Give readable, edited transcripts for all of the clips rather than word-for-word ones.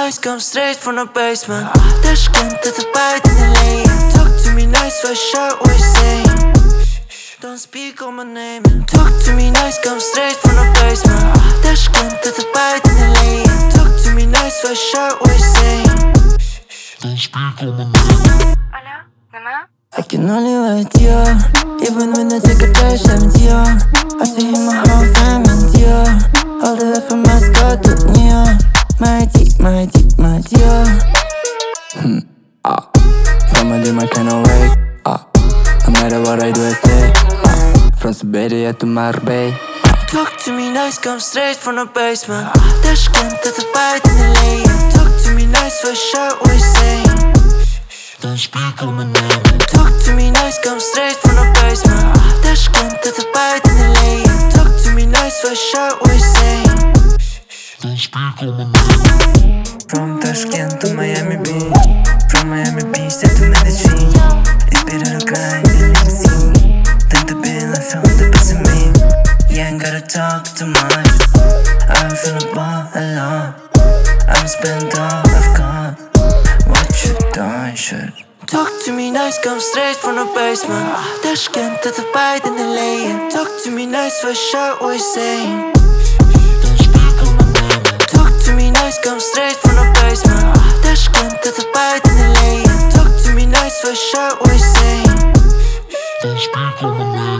nice, come straight from the basement. Tashkent to the bite in the lane. Talk to me nice, so I shout what you're saying. Don't speak on my name. Talk to me nice, come straight from the basement. Tashkent to the bite in the lane. Talk to me nice, so I shout what you're saying. Don't speak on my name. Алло, Нема? I can only wait, yeah. Even when I take a dash, I'm yeah. I see him my whole family, yeah. All the way from Moscow to New York. My dear. From a dream I cannot wake. No matter what I do, I stay. From Siberia to Marbella. Talk to me nice, come straight from the basement. Tashkent to the bite in the lane. Talk to me nice, so I shout what you're saying. Don't speak on my name. Talk to me nice, come straight from the basement. Tashkent to the bite in the lane. Talk to me nice, so I shout what you're saying. Don't speak on my name. From Tashkent to Miami Beach, from Miami Beach to Medellin. Inspirado acá en el MC. Tanta pena from the best of me. Yeah, ain't gotta talk too much. I'm feeling ball alone. I'm spent all I've got. What you done, shit? Talk to me nice, come straight from the basement. Tashkent to the bite in the lane. Talk to me nice, so I shout what you're saying. Don't speak on my name. Talk to me nice, come straight from the basement. Tashkent to the bite in the lane. Talk to me nice, so I shout what you're saying. Don't speak on my name.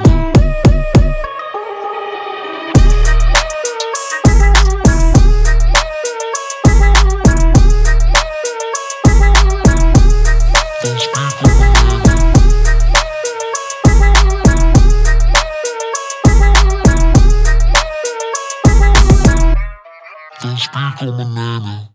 Don't speak on my name. Don't speak on my name.